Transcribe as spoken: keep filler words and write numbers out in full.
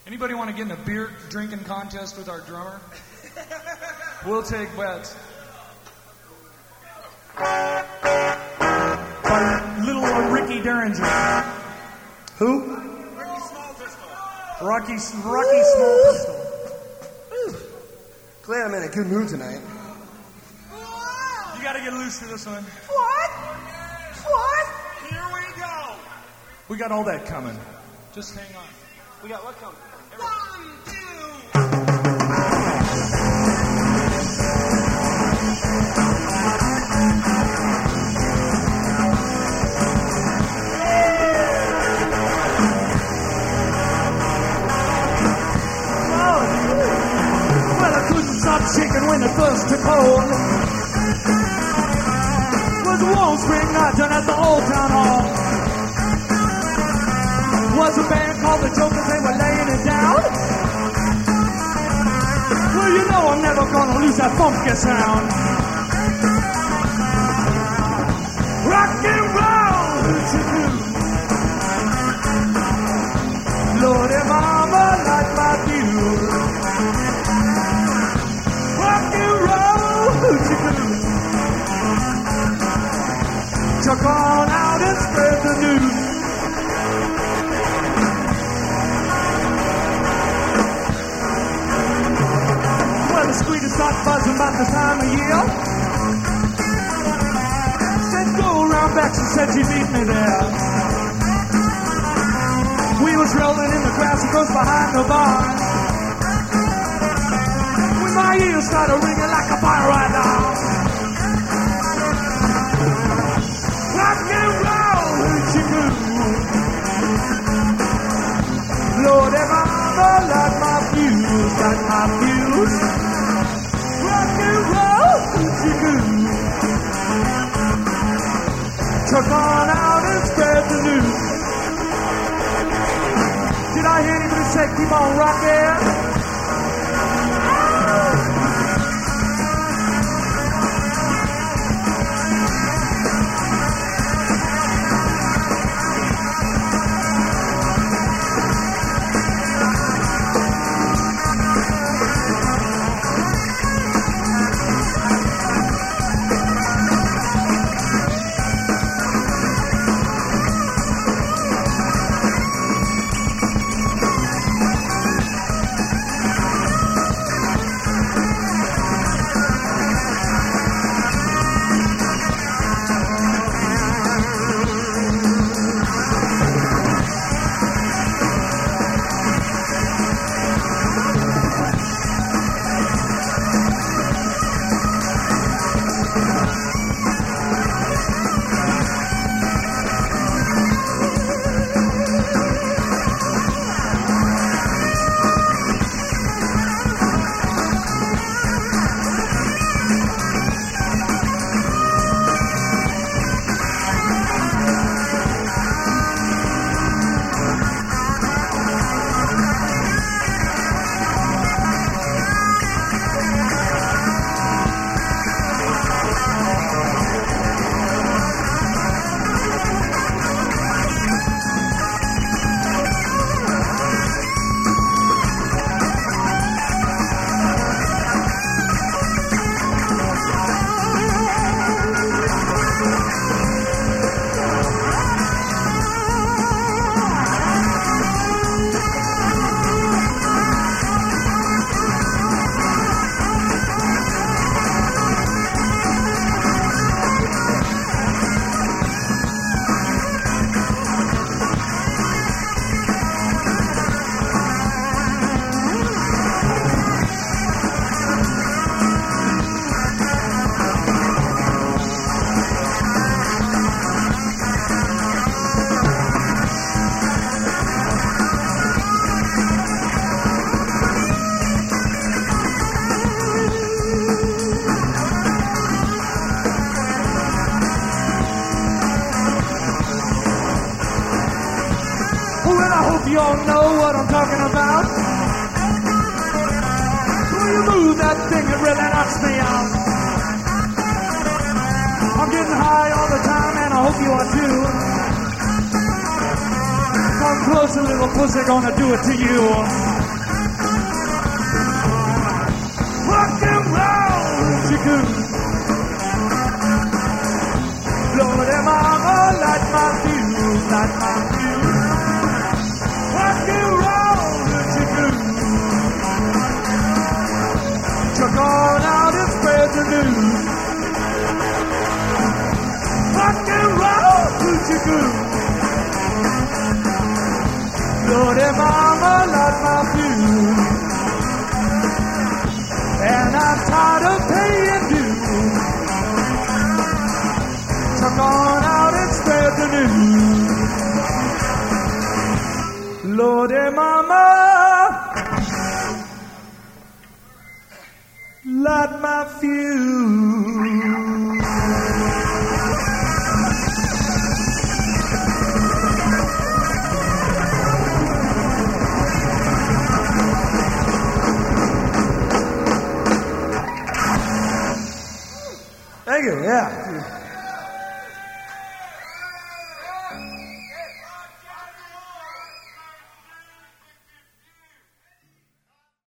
Anybody want to get in a beer drinking contest with our drummer? We'll take bets. By little uh, Ricky Derringer. Who? Rocky Small Pistol. Rocky, Rocky Small Pistol. Glad I'm in a good mood tonight. You gotta get loose for this one. What? What? Here we go. We got all that coming. Just hang on. We got what coming? One, two. Shaking when it first took hold. Was a warm spring night down at the Old Town Hall. Was a band called the Jokers, they were laying it down. Well, you know I'm never gonna lose that funky sound. Rock and roll, hoochie-coo. Lordy mama, like my view. Chuck on out and spread the news. Well, the squeakers start buzzing about the time of year. Said go around back, she said she'd meet me there. We was rolling in the grass that goes behind the barn. When my ears started ringing like a fire right now. Lord, if I ever like my views, like my views, rock and roll, hoochie-coo. Chuck on out and spread the news. Did I hear anybody say keep on rocking? You all know what I'm talking about. Will you move that thing? It really knocks me out. I'm getting high all the time, and I hope you are too. Come closer, little pussy, gonna do it to you. Lordy mama, light my fuse. Thank you, yeah.